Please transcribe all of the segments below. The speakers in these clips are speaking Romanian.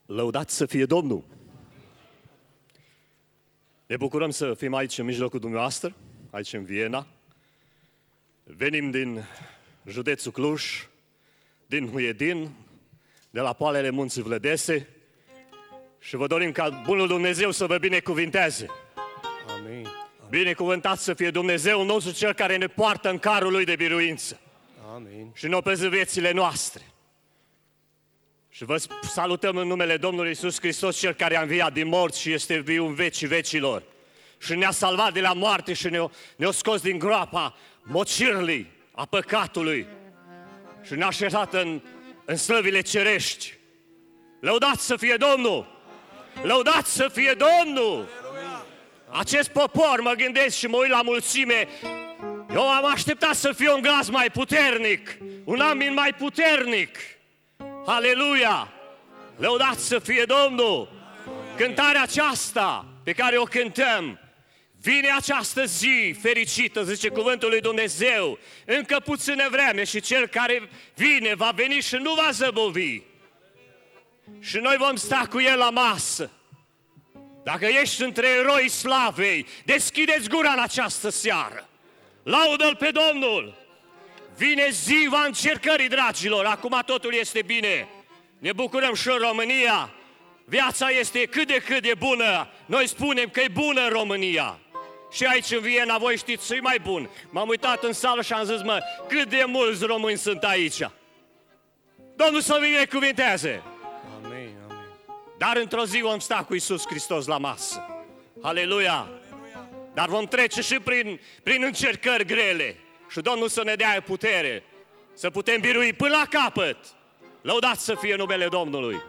Lăudați să fie Domnul! Ne bucurăm să fim aici în mijlocul dumneavoastră, aici în Viena. Venim din județul Cluj, din Huiedin, de la poalele Munții Vlădese și vă dorim ca bunul Dumnezeu să vă binecuvinteze. Amin. Binecuvântat să fie Dumnezeul nostru, Cel care ne poartă în carul Lui de biruință. Amin. Și ne opeză viețile noastre. Și vă salutăm în numele Domnului Iisus Hristos, Cel care a înviat din morți și este viu în vecii vecilor. Și ne-a salvat de la moarte și ne-a scos din groapa mocirlii, a păcatului. Și ne-a așezat în slăvile cerești. Lăudați să fie Domnul! Lăudați să fie Domnul! Acest popor, mă gândesc și mă uit la mulțime, eu am așteptat să fie un glas mai puternic, un amin mai puternic. Aleluia! Lăudați să fie Domnul! Cântarea aceasta pe care o cântăm, vine această zi fericită, zice cuvântul lui Dumnezeu, încă puțină vreme și Cel care vine va veni și nu va zăbovi. Și noi vom sta cu El la masă. Dacă ești între eroi slavei, deschideți gura în această seară. Laudă-L pe Domnul! Vine ziua încercării, dragilor, acum totul este bine. Ne bucurăm și în România. Viața este cât de bună. Noi spunem că e bună în România. Și aici în Viena, voi știți, ce-i mai bun. M-am uitat în sală și am zis, mă, cât de mulți români sunt aici. Domnul să binecuvinteze! Amin. Amin. Dar într-o zi vom sta cu Iisus Hristos la masă. Aleluia! Dar vom trece și prin încercări grele. Și Domnul să ne dea putere, să putem birui până la capăt. Lăudați să fie numele Domnului!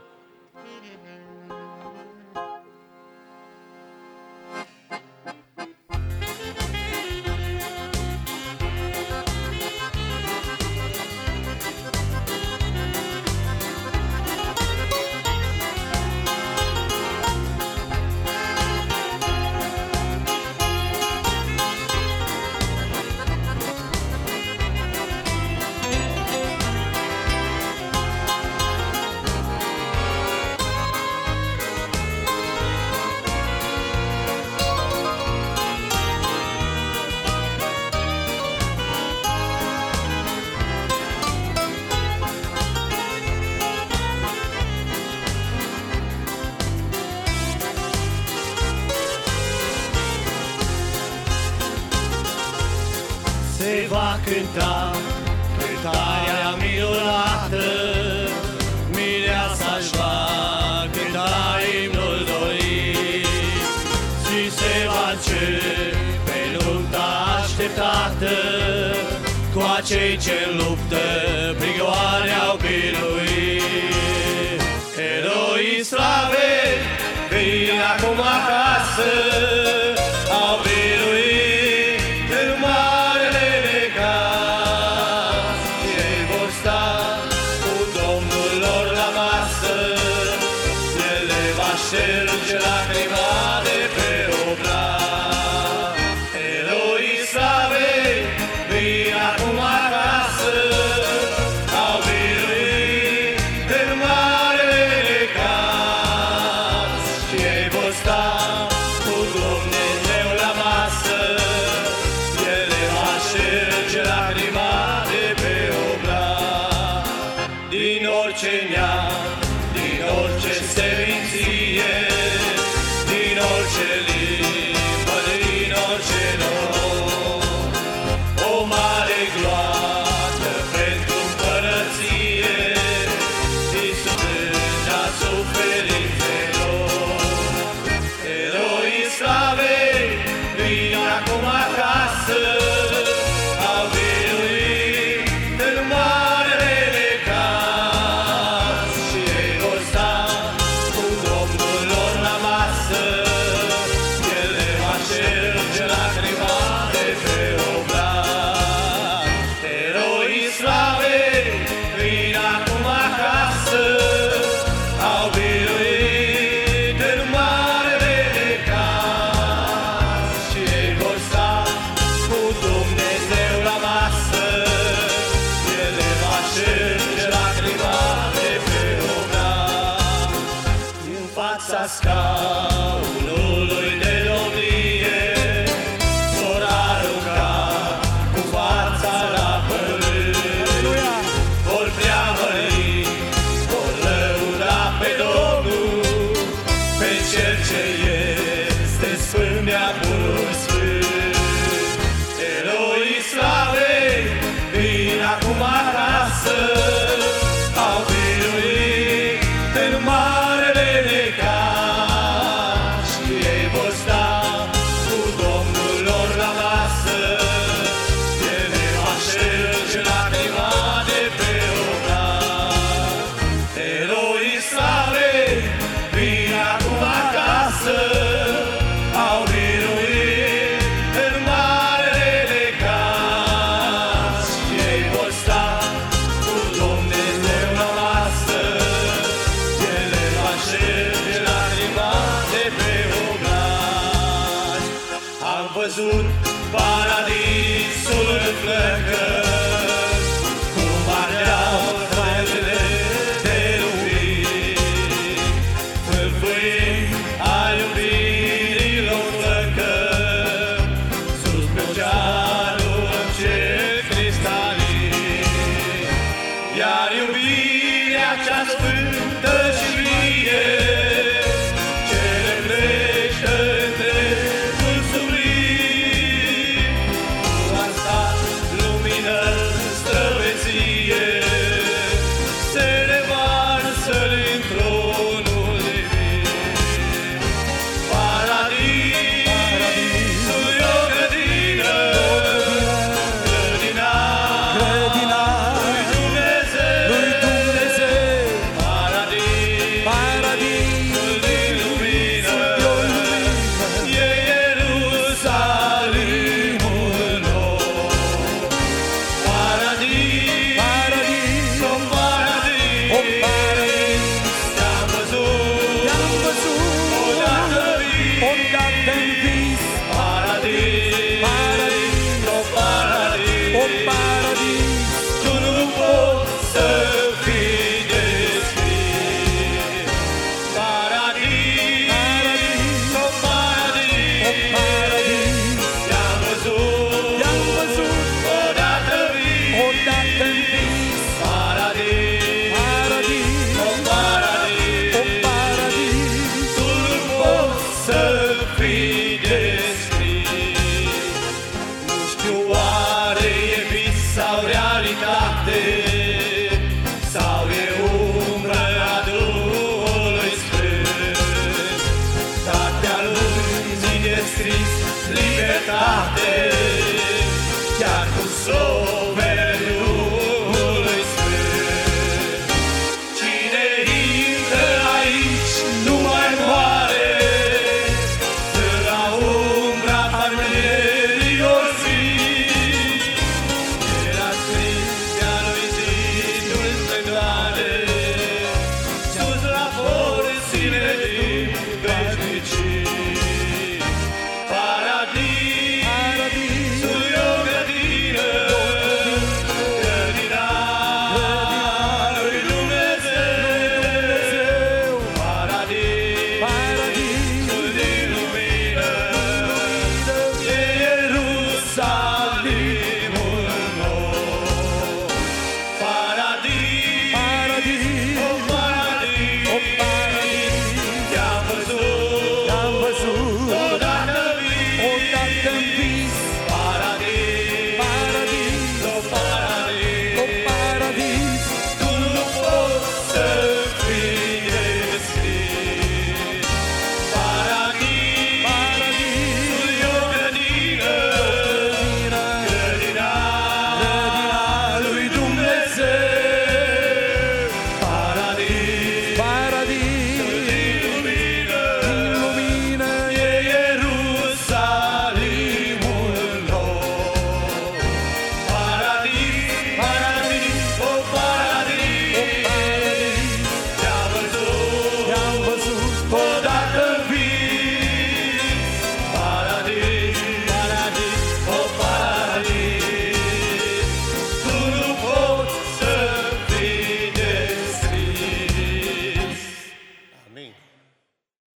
Se va cânta cântarea minunată, mireasa-și va cânta imnul dorit și se va începe lupta așteptată cu acei ce-n luptă prigoare au biruit. Eroii slavei vin acum acasă, au biruit în marele necaz. Ei vor sta cu Domnul lor la masă, El le va șterge lacrima de pe obraz. Eroii slavei vin acum acasă, au biruit în marele necaz. Și ei vor sta cu Dumnezeu la masă, El le va șterge lacrima de pe obraz. Din orice neam, din orice seminție, din orice limbă, din orice loc, o mare gloată pentru împărăție, Iisus a suferit pe loc. fața scaunului de domnie, s-or arunca cu fața la pământ. Vor preamări, vor lăuda pe Domnul, pe Cel ce este sfânt de Bunul Sfânt. Eroi slavei, vin acum acasă, au biruit în marele necaz și ei vor sta cu Domnul lor la masă. El ne va șterge lacrima de pe obraz. Eroi slavei, vin acum acasă, au biruit în marele necaz și ei vor sta cu Dumnezeu la masă. El le va șterge lacrima de pe obraz. Am văzut paradisul în flăcări, cum ardeau trăile de rubini, fâlfâind a iubirilor flăcări, sus pe oceanul în cer cristalin. Iar iubirea cea sfântă și vie, ce reflectă întregul sublim, cu asta lumină străveție, se revarsă în tronul divin. Paradisul e o grădină, grădina lui Dumnezeu. Paradisul din lumină, e Ierusalimul nou. Paradis, o paradis, te-am văzut odată în vis. Paradis, o paradis, tu nu poți să fii descris. Paradis, o paradis, te-am văzut odată în vis. Paradis, o paradis, tu nu poți să fii descris. Nu știu oare e vis sau realitate, sau e umbră a Duhului Sfânt. Cartea lui zi descris libertate, chiar cu sovele Duhului Sfânt. Cine intră aici nu mai moare, stă la umbra palmierilor zi. Era scris de-a lui zidul splendoare, sus la porțile